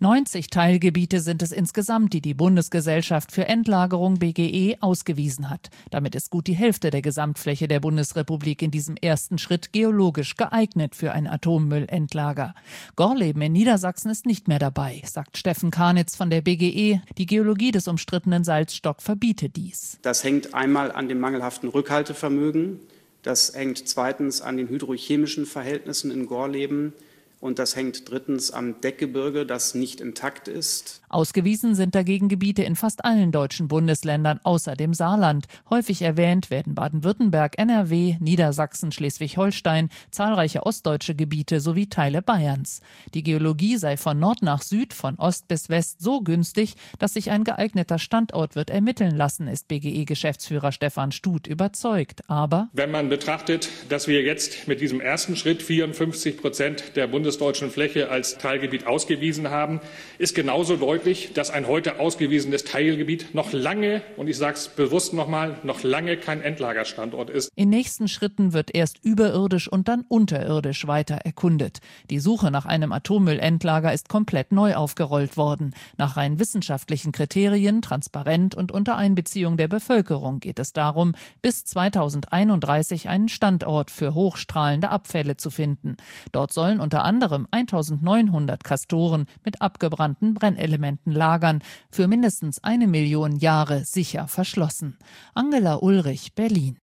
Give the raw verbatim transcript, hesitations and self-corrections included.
neunzig Teilgebiete sind es insgesamt, die die Bundesgesellschaft für Endlagerung B G E ausgewiesen hat. Damit ist gut die Hälfte der Gesamtfläche der Bundesrepublik in diesem ersten Schritt geologisch geeignet für ein Atommüllendlager. Gorleben in Niedersachsen ist nicht mehr dabei, sagt Steffen Karnitz von der B G E. Die Geologie des umstrittenen Salzstock verbiete dies. Das hängt einmal an dem mangelhaften Rückhaltevermögen. Das hängt zweitens an den hydrochemischen Verhältnissen in Gorleben. Und das hängt drittens am Deckgebirge, das nicht intakt ist. Ausgewiesen sind dagegen Gebiete in fast allen deutschen Bundesländern außer dem Saarland. Häufig erwähnt werden Baden-Württemberg, N R W, Niedersachsen, Schleswig-Holstein, zahlreiche ostdeutsche Gebiete sowie Teile Bayerns. Die Geologie sei von Nord nach Süd, von Ost bis West so günstig, dass sich ein geeigneter Standort wird ermitteln lassen, ist B G E-Geschäftsführer Stefan Stut überzeugt. Aber wenn man betrachtet, dass wir jetzt mit diesem ersten Schritt vierundfünfzig Prozent der Bundes deutschen Fläche als Teilgebiet ausgewiesen haben, ist genauso deutlich, dass ein heute ausgewiesenes Teilgebiet noch lange, und ich sage es bewusst nochmal, noch lange kein Endlagerstandort ist. In nächsten Schritten wird erst überirdisch und dann unterirdisch weiter erkundet. Die Suche nach einem Atommüllendlager ist komplett neu aufgerollt worden. Nach rein wissenschaftlichen Kriterien, transparent und unter Einbeziehung der Bevölkerung geht es darum, bis zweitausendeinunddreißig einen Standort für hochstrahlende Abfälle zu finden. Dort sollen unter anderem eintausendneunhundert Castoren mit abgebrannten Brennelementen lagern, für mindestens eine Million Jahre sicher verschlossen. Angela Ulrich, Berlin.